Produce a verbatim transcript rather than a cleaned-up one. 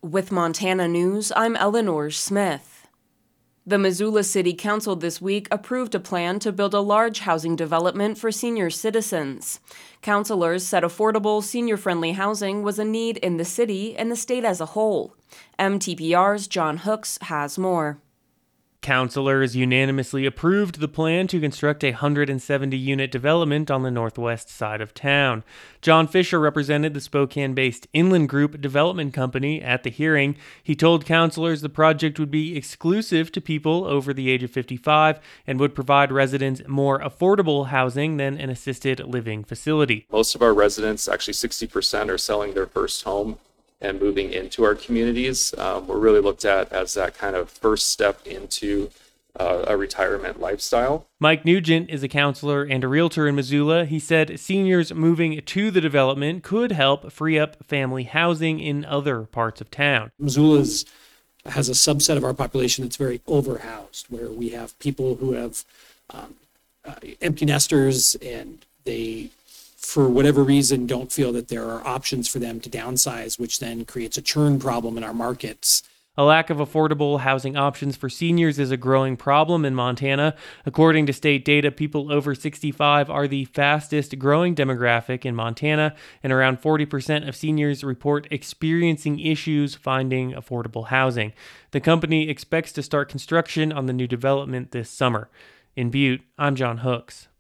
With Montana News, I'm Eleanor Smith. The Missoula City Council this week approved a plan to build a large housing development for senior citizens. Councilors said affordable, senior-friendly housing was a need in the city and the state as a whole. M T P R's John Hooks has more. Councilors unanimously approved the plan to construct a one hundred seventy unit development on the northwest side of town. John Fisher represented the Spokane-based Inland Group Development Company at the hearing. He told councilors the project would be exclusive to people over the age of fifty-five and would provide residents more affordable housing than an assisted living facility. Most of our residents, actually sixty percent, are selling their first home and moving into our communities. Um, we're really looked at as that kind of first step into uh, a retirement lifestyle. Mike Nugent is a counselor and a realtor in Missoula. He said seniors moving to the development could help free up family housing in other parts of town. Missoula has a subset of our population that's very overhoused, where we have people who have um, uh, empty nesters and they, for whatever reason, don't feel that there are options for them to downsize, which then creates a churn problem in our markets. A lack of affordable housing options for seniors is a growing problem in Montana. According to state data, people over sixty-five are the fastest growing demographic in Montana, and around forty percent of seniors report experiencing issues finding affordable housing. The company expects to start construction on the new development this summer. In Butte, I'm John Hooks.